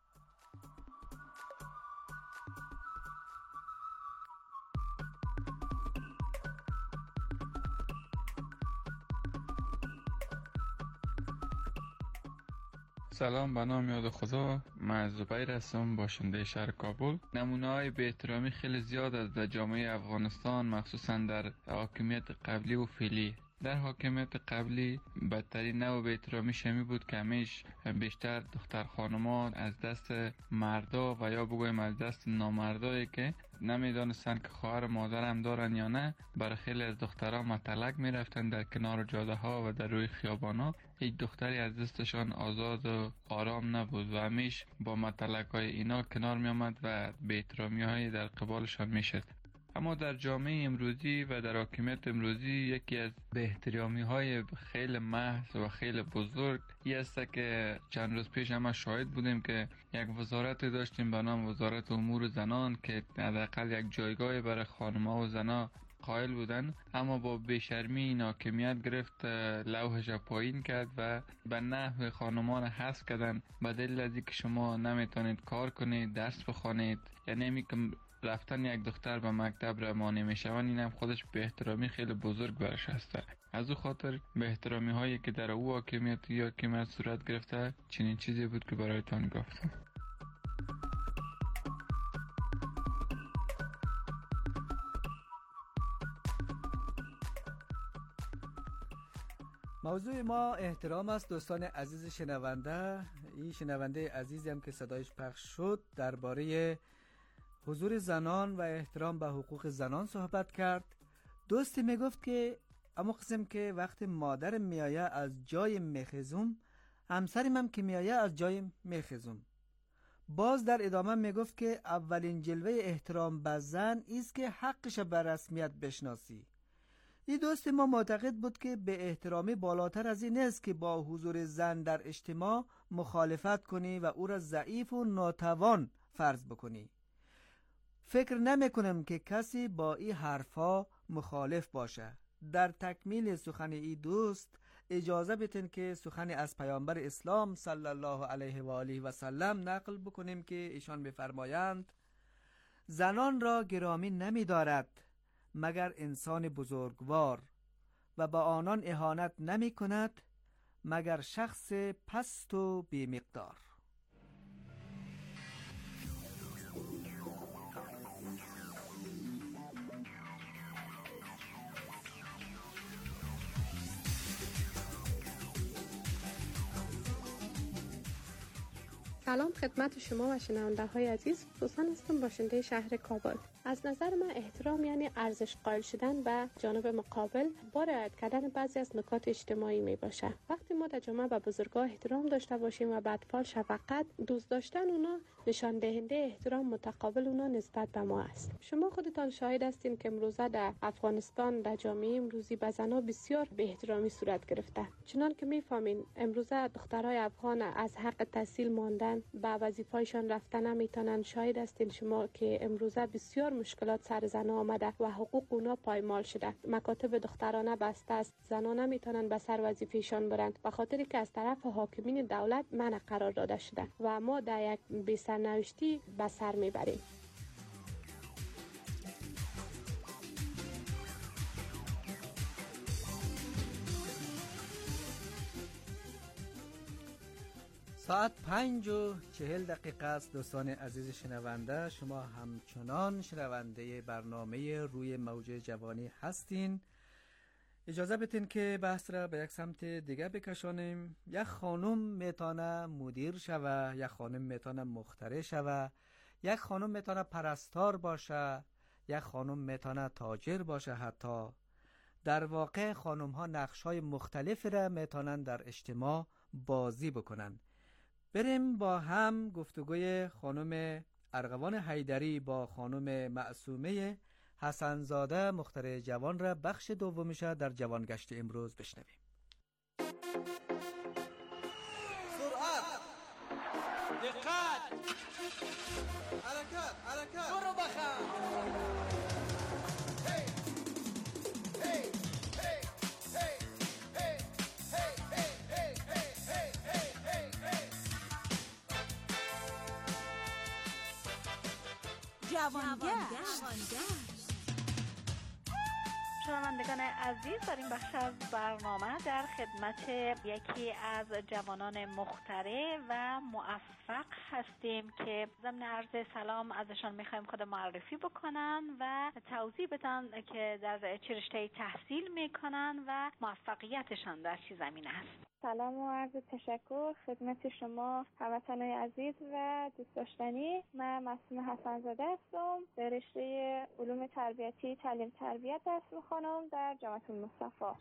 سلام، به نام یاد خدا. من زبیر هستم، باشنده شهر کابل. نمونه‌های بی‌احترامی خیلی زیاد است در جامعه افغانستان، مخصوصا در حاکمیت قبلی و فعلی. در حاکمیت قبلی بدترین نوع بی‌احترامی شمی بود که همیش بیشتر دختر خانما از دست مردا و یا بگویم از دست نامردایی که نمیدانستن که خواهر مادر هم دارن یا نه، برای خیلی از دخترها متلک میرفتن در کنار جاده ها و در روی خیابان ها. هیچ دختری از دستشان آزاد و آرام نبود و همیش با متلک های اینا کنار می آمد و بی‌احترامی های در قبالشان میشد. اما در جامعه امروزی و در حاکمیت امروزی یکی از بی‌احترامی های خیلی محض و خیلی بزرگ این است که چند روز پیش هم شاهد بودیم که یک وزارت داشتیم به نام وزارت امور زنان که حداقل یک جایگاه برای خانم‌ها و زنان قائل بودن، اما با بیشرمی این حاکمیت گرفت لوحش پایین کرد و به نحو خانمان حذف کردن به دلیل از اینکه شما نمیتونید کار کنید، درس بخوانید. یعنی می که رفتن یک دختر به مکتب را مانع میشوند، این هم خودش به احترامی خیلی بزرگ برش هسته. از او خاطر به احترامی هایی که در او حاکمیت صورت گرفته چنین چیزی بود که برایتان گفتم. موضوع ما احترام است. دوستان عزیز شنونده، این شنونده عزیزی هم که صدایش پخش شد درباره حضور زنان و احترام به حقوق زنان صحبت کرد. دوستی میگفت که اما قسم که وقت مادرم میایه از جای میخزم، همسرم هم که میایه از جای میخزم. باز در ادامه میگفت که اولین جلوه احترام به زن ایست که حقش به رسمیت بشناسی. این دوست ما معتقد بود که به احترامی بالاتر از این است که با حضور زن در اجتماع مخالفت کنی و او را ضعیف و ناتوان فرض بکنی. فکر نمی کنم که کسی با این حرفا مخالف باشه. در تکمیل سخن این دوست اجازه بدین که سخن از پیامبر اسلام صلی الله علیه و آله و سلم نقل بکنیم که ایشان می‌فرمایند زنان را گرامی نمی دارد مگر انسان بزرگوار و با آنان اهانت نمی کند مگر شخص پست و بی مقدار. سلام خدمت شما و شنونده های عزیز. سوسن هستم، باشنده شهر کابل. از نظر من احترام یعنی ارزش قائل شدن به جانب مقابل با رعایت کردن بعضی از نکات اجتماعی می باشه. وقتی ما در جامعه به بزرگان احترام داشته باشیم و به اطفال شفقت، دوست داشتن اونا نشان دهنده احترام متقابل اونا نسبت به ما است. شما خودتان شاهد هستین که امروزه در افغانستان در جامعه امروزی به زنها بسیار به احترامی صورت گرفته. چنان که میفهمین امروزه دخترای افغان از حق تحصیل ماندن به وظیفه‌شان رفتن نمیتونن. شاهد هستین شما که امروزه بسیار مشکلات سر زنها آمده و حقوق اونا پایمال شده. مکاتب دخترانه بسته است، زنها نمیتونن به سر وظیفه‌شان برند به خاطری که از طرف حاکمین دولت منع قرار داده شده و ما در یک بی سرنوشتی به سر میبریم. ساعت 5:40 است. دوستان عزیز شنونده، شما همچنان شنونده برنامه روی موج جوانی هستین. اجازه بدین که بحث را به یک سمت دیگه بکشانیم. یک خانم میتونه مدیر شوه، یک خانم میتونه مخترع شوه، یک خانم میتونه پرستار باشه، یک خانم میتونه تاجر باشه. حتی در واقع خانم ها نقش های مختلف را میتونن در اجتماع بازی بکنن. بریم با هم گفتگوی خانم ارغوان حیدری با خانم معصومه حسنزاده مخترع جوان را بخش دومش در جوانگشت امروز بشنویم. سرعت، دقت، حرکت، برو بخم. جوانگشت. شنوندگان عزیز، در این بخش از برنامه در خدمت یکی از جوانان مخترع و موفق هستیم که ضمن عرض سلام ازشان میخوایم خود معرفی بکنن و توضیح بدن که در چه رشته تحصیل میکنن و موفقیتشان در چه زمینه است. سلام و عرض تشکر خدمت شما هموطنان عزیز و دوست داشتنی. من معصومه حسنزاده هستم، در رشته علوم تربیتی تعلیم تربیت درس میخوانم در جامعه المصطفی.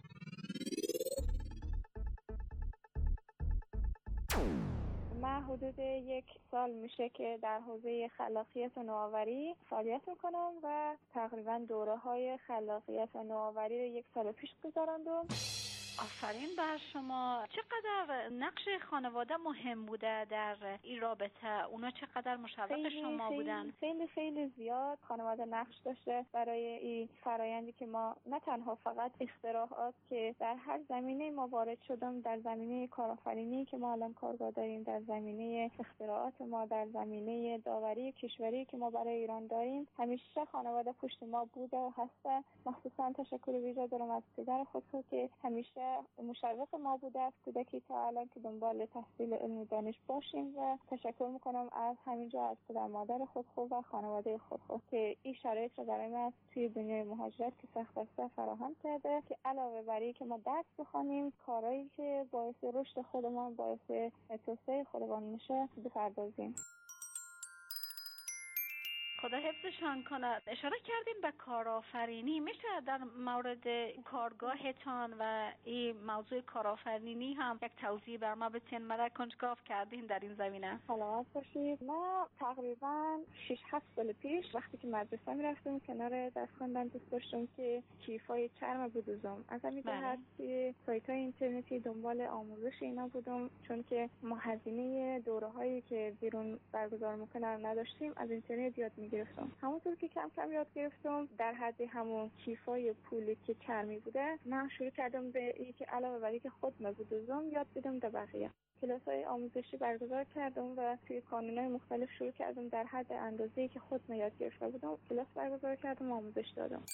من حدود 1 سال میشه که در حوزه خلاقیت و نوآوری فعالیت میکنم و تقریبا دوره‌های خلاقیت و نوآوری رو 1 سال پیش گذراندم. آفرین بر شما. چقدر نقش خانواده مهم بوده در این رابطه؟ اونا چقدر مشوق شما بودن؟ خیلی زیاد خانواده نقش داشته برای این فرایندی که ما نه تنها فقط اختراعات که در هر زمینه ما وارد شدم، در زمینه کارآفرینی که ما الان کارگاه داریم، در زمینه اختراعات ما، در زمینه داوری کشوری که ما برای ایران داریم، همیشه خانواده پشت ما بوده و هسته. مخصوصا تشکر ویژه دارم از پدر خود که همیشه مشوق ما بوده از کودکی تا الان که دنبال تحصیل علم و دانش باشیم و تشکر میکنم از همینجا از پدر مادر خود و خانواده خود که این شرایط رو برای من توی دنیای مهاجرت که سخت است فراهم کرده که علاوه بر این که ما درس بخونیم، کارهایی که باعث رشد خودمان، باعث توسعه خودمان میشه بپردازیم. خدا حفظشان کند. اشاره کردیم به کارآفرینی، میشه در مورد کارگاهتان و این موضوع کارآفرینی هم یک توضیح بر ما بتین؟ مرا کنجکاو کردین در این زمینه. سلامت باشید. ما تقریبا 6-7 سال پیش وقتی که مدرسه میرفتم کنار درس خواندن دوست داشتم که کیفای چرم بدوزم. از همین جهت که سایت‌های اینترنتی دنبال آموزش اینا بودم، چون که ما هزینه دوره‌هایی که بیرون برگزار میکنن نداشتیم، از اینترنت یاد میگرفتم. همونطور که کم کم یاد گرفتم در حد همون کیفای پولی که چرمی بوده، من شروع کردم به اینکه علاوه بر اینکه خود بدوزم یاد بدم به بقیه. کلاس‌های آموزشی برگزار کردم و توی کانون‌های مختلف شروع کردم در حد اندازه‌ای که خود یاد گرفته بودم کلاس برگزار کردم و آموزش دادم.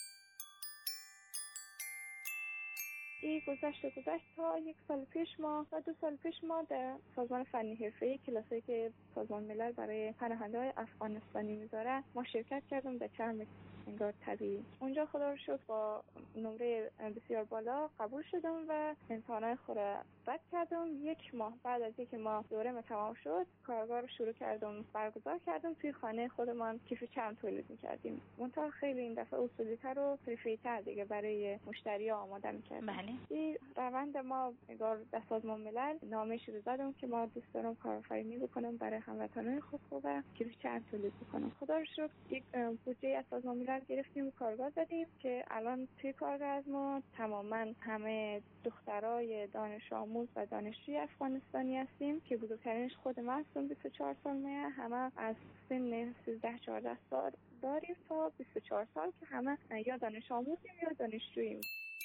این گذشت تا 1 سال پیش ما و 2 سال پیش ما در سازمان فنی حرفه‌ای کلاسایی که سازمان ملل برای پناهنده‌های افغانستانی میذاره ما شرکت کردم در چرم انگار طبیعی. اونجا خدا رو شکر با نمره بسیار بالا قبول شدم و امتحانات خود را رد کردم. 1 ماه بعد از اینکه ما دوره تمام شد کارگاه رو شروع کردم برگزار کردم. توی خانه خودمان کیف چرم تولید می‌کردیم. منتها خیلی این دفعه اصولی‌تر و حرفه‌ای‌تر دیگه برای مشتری‌ها آماده می‌کردیم. بله. این روند ما انگار در سازمان ملل نامش رو زدم که ما دوست دارم کارآفرینی بکنم برای هموطنان خود و کیف چرم تولید بکنم. خدا رو شکر یک بودجه از سازمان ملل گرفتیم و کارگاه زدیم که الان توی کارگاه از ما تماما همه دخترای دانش آموز و دانشجوی افغانستانی هستیم که بزرگترینش خود من هستم 24 سالمه، همه از سن 13-14 سال داریم تا 24 سال که همه یا دانش آموزیم یا دانشجوییم.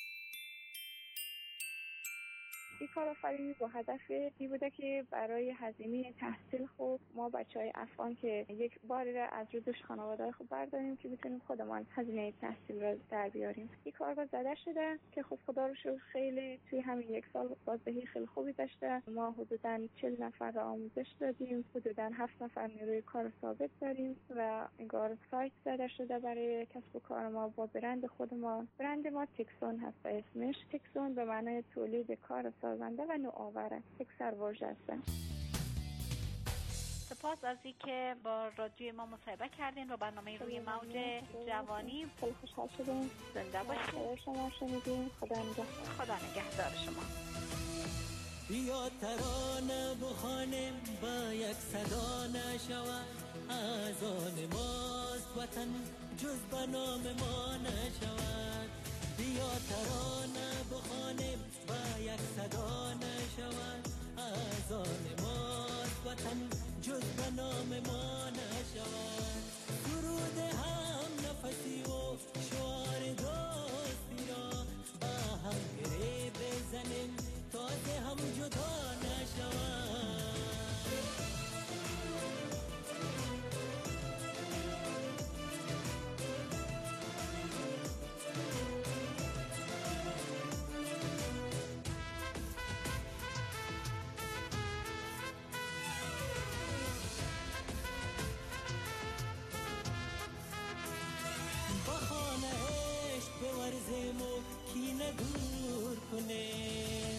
این کارآفرینی با هدف این بوده که برای هزینه تحصیل خوب ما بچهای افغان که یک باری را از روی دوش خانواده خوب برداریم که بتونیم خودمان هزینه تحصیل را در بیاریم. این کارگاه زده شده که خب خدا رو شکر خیلی توی همین 1 سال بازدهی خیلی خوبی داشته. ما حدوداً 40 نفر را آموزش دادیم، حدوداً 7 نفر نیروی کار ثابت داریم و انگار سایت زده شده برای کسب و کار ما با برند خودمان. برند ما تکسون هست اسمش. تکسون به معنای تولید کار سازنده و نوآوره. یک سرواژه هستن. سپاس از اینکه با رادیو ما مصاحبه کردین و برنامه روی موج جوانی. خیلی خوشحال شدیم. زنده باشید. شما شنیدیم. خدا نگهدار. خدا نگهدار شما. بیا ترانه بخوانیم با یک صدا نشود، از آن ماست وطن جز به نام ما نشود. بیا ترانه بخوانیم با یک صدا نشود، از آن ماست وطن جز به نام ما نشود. درود هم نفسی و شعار دوستی را با هم گره بزنیم تازه هم جدا نشود. بورزیم و کینه دور کنیم.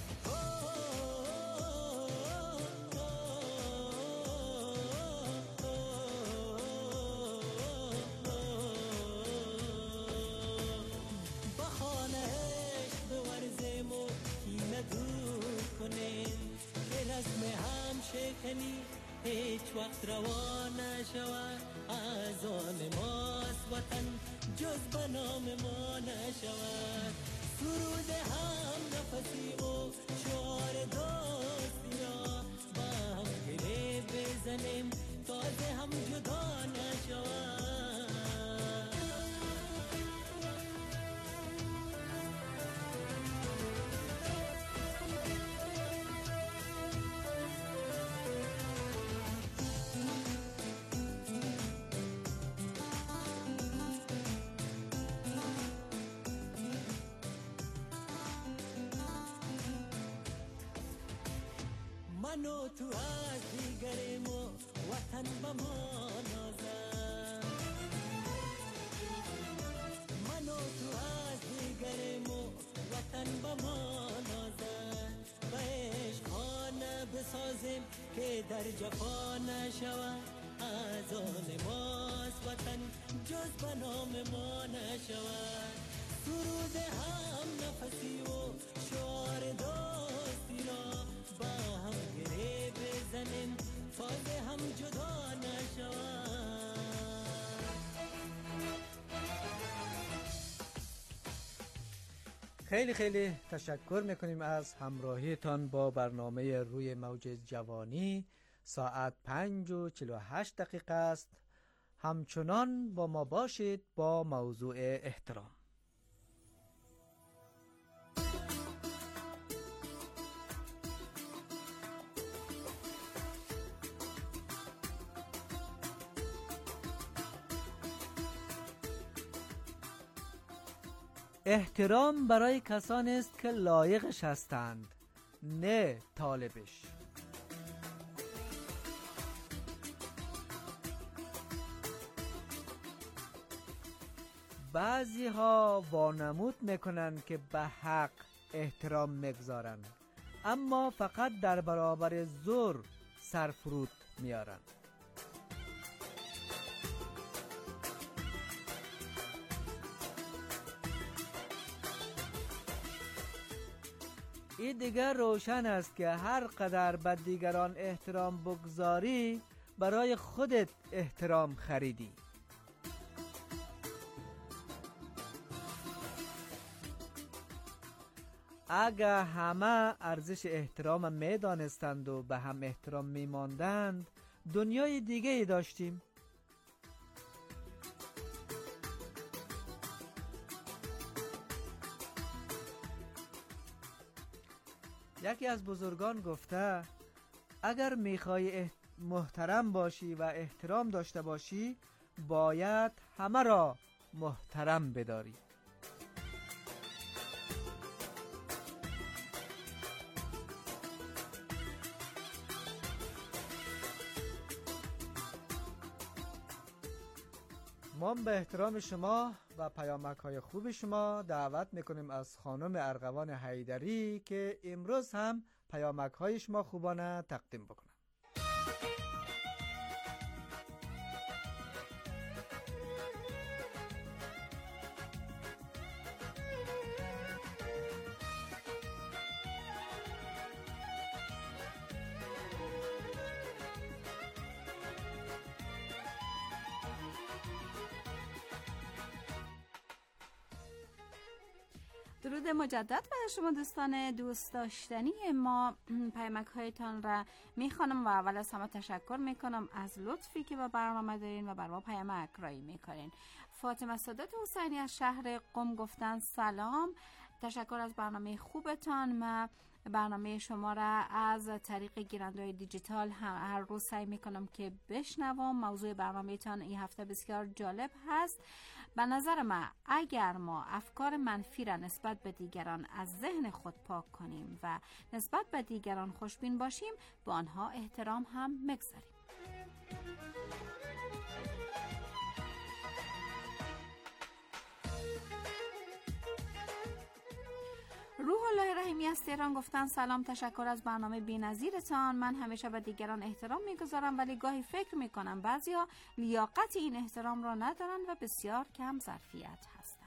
با خانهش بورزیم و کینه دور کنیم که رسم هم شکنی هیچ وقت روا نشود. از آن ماست وطن جز به نام ما نشود. سرود هم نفسی و شعار دوستی را با هم گره بزنیم تازه هم جدا نشود. من و تو از دیگریم و وطن به ما نازم. من و تو از دیگریم و وطن به ما نازم. به عشق خانه بسازیم که در جفا نشود. از آن ماست وطن جز به نام ما نشود. سرود هم نفسی و شعار دوستی را با هم گره بزنیم فاز هم جدا نشود. خیلی خیلی تشکر میکنیم از همراهیتان با برنامه روی موج جوانی. ساعت 5:48 است. همچنان با ما باشید با موضوع احترام. احترام برای کسانی است که لایقش هستند، نه طالبش. بعضی ها وانمود میکنن که به حق احترام میگذارن، اما فقط در برابر زور سرفرود میارن. این دیگر روشن است که هر قدر به دیگران احترام بگذاری برای خودت احترام خریدی. اگر همه ارزش احترام می دانستند و به هم احترام می ماندند، دنیای دیگه داشتیم. یکی از بزرگان گفته اگر میخوای محترم باشی و احترام داشته باشی باید همه را محترم بداری. ما به احترام شما و پیامک‌های خوب شما دعوت میکنیم از خانم ارغوان حیدری که امروز هم پیامک‌های شما خوبانه تقدیم بکنه. درود مجدد برای شما دوستان دوست داشتنی ما. پیامک هایتان را میخوانم و اول از همه تشکر میکنم از لطفی که با برنامه دارین و بر ما پیامک رایی میکنین. فاطمه سادات حسینی از شهر قم گفتن سلام، تشکر از برنامه خوبتان. ما برنامه شما را از طریق گیرنده‌های دیجیتال هر روز سعی میکنم که بشنوم. موضوع برنامه تان این هفته بسیار جالب هست. به نظر من اگر ما افکار منفی را نسبت به دیگران از ذهن خود پاک کنیم و نسبت به دیگران خوشبین باشیم، به آنها احترام هم می‌گذاریم. روح الله رحیمی از تهران گفتن سلام، تشکر از برنامه بی‌نظیرتان. من همیشه به دیگران احترام میگذارم ولی گاهی فکر میکنم بعضیا لیاقت این احترام را ندارن و بسیار کم ظرفیت هستند.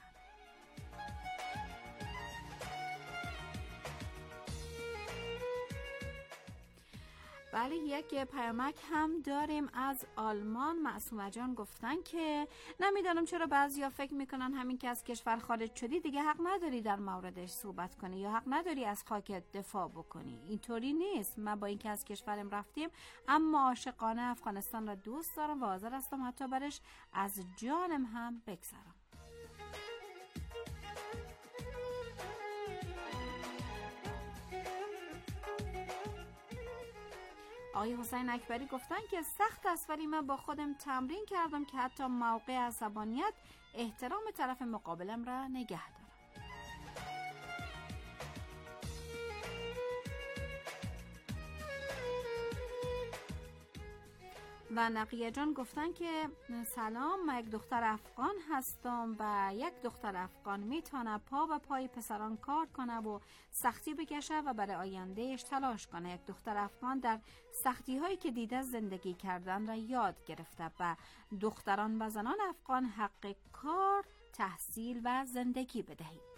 بله، یک پیامک هم داریم از آلمان. معصومه جان گفتن که نمیدانم چرا بعضیا فکر میکنن همین که از کشور خارج شدی دیگه حق نداری در موردش صحبت کنی یا حق نداری از خاکت دفاع بکنی. اینطوری نیست. ما با اینکه از کشورم رفتیم اما عاشقانه افغانستان را دوست دارم و حاضر هستم حتی برش از جانم هم بگذرم. آقای حسین اکبری گفتن که سخت است ولی من با خودم تمرین کردم که حتی موقع عصبانیت احترام طرف مقابلم را نگه دارم. و نقیه جان گفتن که سلام، من یک دختر افغان هستم و یک دختر افغان میتونه پا به پای پسران کار کنه و سختی بکشه و برای آیندهش تلاش کنه. یک دختر افغان در سختی هایی که دیده زندگی کردن را یاد گرفته و دختران و زنان افغان حق کار، تحصیل و زندگی بدهید.